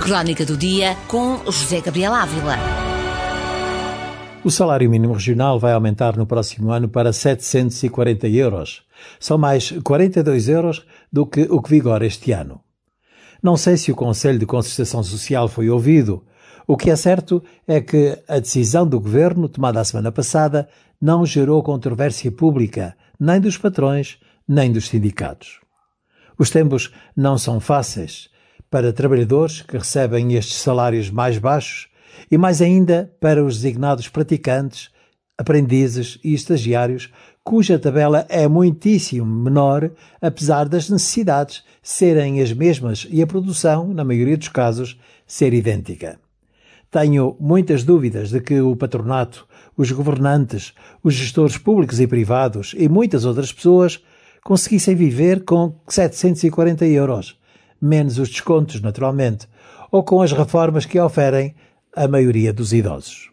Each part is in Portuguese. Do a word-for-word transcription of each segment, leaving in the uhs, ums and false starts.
Crónica do Dia com José Gabriel Ávila. O salário mínimo regional vai aumentar no próximo ano para setecentos e quarenta euros. São mais quarenta e dois euros do que o que vigora este ano. Não sei se o Conselho de Concertação Social foi ouvido. O que é certo é que a decisão do Governo, tomada a semana passada, não gerou controvérsia pública, nem dos patrões, nem dos sindicatos. Os tempos não são fáceis para trabalhadores que recebem estes salários mais baixos e mais ainda para os designados praticantes, aprendizes e estagiários, cuja tabela é muitíssimo menor, apesar das necessidades serem as mesmas e a produção, na maioria dos casos, ser idêntica. Tenho muitas dúvidas de que o patronato, os governantes, os gestores públicos e privados e muitas outras pessoas conseguissem viver com setecentos e quarenta euros, menos os descontos, naturalmente, ou com as reformas que oferem a maioria dos idosos.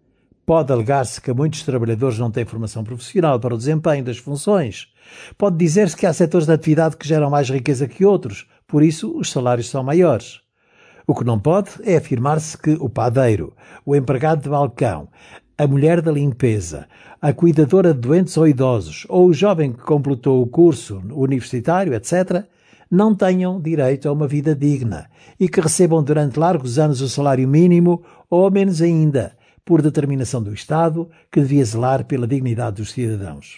Pode alegar-se que muitos trabalhadores não têm formação profissional para o desempenho das funções. Pode dizer-se que há setores de atividade que geram mais riqueza que outros, por isso os salários são maiores. O que não pode é afirmar-se que o padeiro, o empregado de balcão, a mulher da limpeza, a cuidadora de doentes ou idosos, ou o jovem que completou o curso universitário, etcétera, não tenham direito a uma vida digna e que recebam durante largos anos o salário mínimo ou menos ainda, por determinação do Estado, que devia zelar pela dignidade dos cidadãos.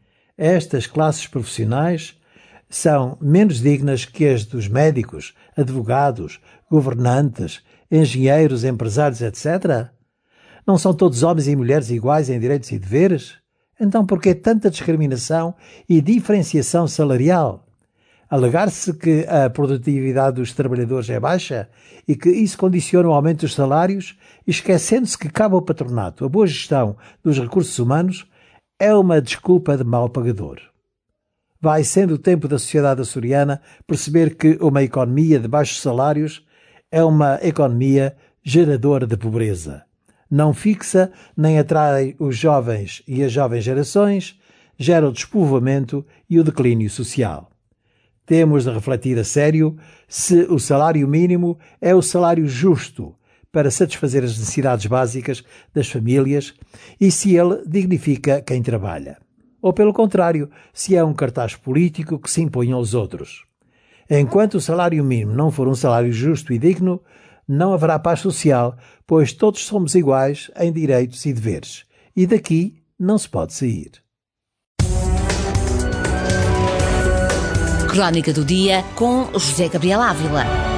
Estas classes profissionais são menos dignas que as dos médicos, advogados, governantes, engenheiros, empresários, etcétera? Não são todos homens e mulheres iguais em direitos e deveres? Então por que tanta discriminação e diferenciação salarial? Alegar-se que a produtividade dos trabalhadores é baixa e que isso condiciona o aumento dos salários, esquecendo-se que cabe ao patronato a boa gestão dos recursos humanos, é uma desculpa de mau pagador. Vai sendo o tempo da sociedade açoriana perceber que uma economia de baixos salários é uma economia geradora de pobreza. Não fixa nem atrai os jovens e as jovens gerações, gera o despovoamento e o declínio social. Temos de refletir a sério se o salário mínimo é o salário justo para satisfazer as necessidades básicas das famílias e se ele dignifica quem trabalha. Ou, pelo contrário, se é um cartaz político que se impõe aos outros. Enquanto o salário mínimo não for um salário justo e digno, não haverá paz social, pois todos somos iguais em direitos e deveres. E daqui não se pode sair. Crónica do Dia com José Gabriel Ávila.